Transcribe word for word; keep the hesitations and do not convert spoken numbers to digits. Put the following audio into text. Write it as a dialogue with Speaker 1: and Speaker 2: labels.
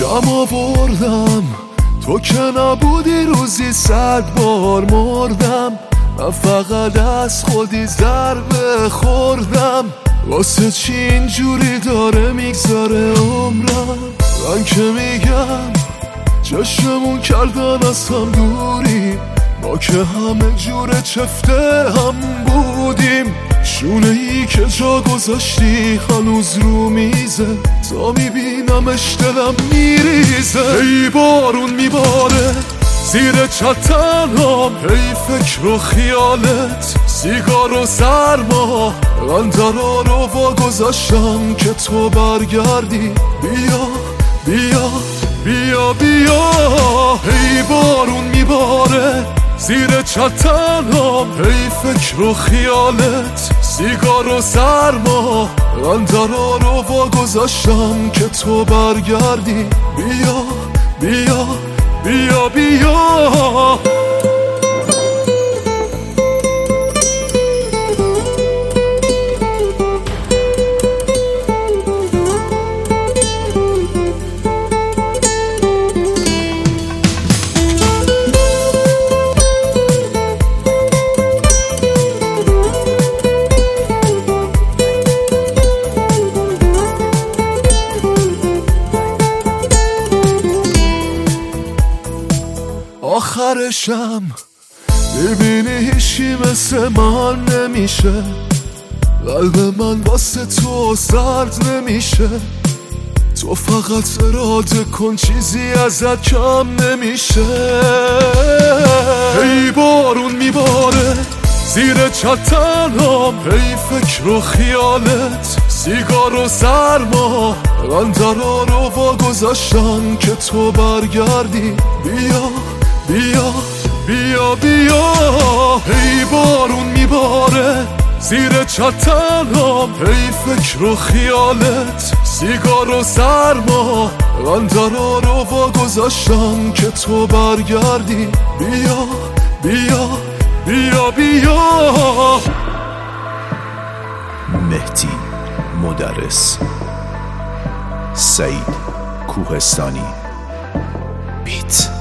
Speaker 1: غم آوردم تو که نبودی روزی صد بار مردم. من فقط از خودی ضربه خوردم. واسه چی اینجوری داره میگذره عمرم؟ من که میگم چشممون کردن از هم دوری، ما که همه جور چفته هم بودیم. شونه ای که جا گذاشتی هنوز رو میزه، تا میبینمش دلم میریزه. ای بارون میباره زیر چتنام، ای فکر و خیالت سیگار و سرما. من درا رو وا گذاشتم که تو برگردی. بیا بیا بیا بیا. ای بارون میباره زیر چتنام، ای فکر و خیالت سیگار و سرما. من درا رو وا گذاشتم که تو برگردی. بیا بیا بیا بیا. آخرشم ببینی هیچی مثل من نمیشه. قلب من واسه تو سرد نمیشه. تو فقط اراده کن چیزی ازت کم نمیشه. ای بارون میباره زیر چتنام، ای فکر و خیالت سیگار و سرما. من درا رو وا گذاشتم که تو برگردی. بیا بیا بیا بیا. ای بارون میباره زیر چتنام، ای فکر و خیالت سیگار و سرما. من درا رو وا گذاشتم که تو برگردی. بیا بیا بیا بیا.
Speaker 2: مهدی مدرس، سعید کوهستانی، بیت.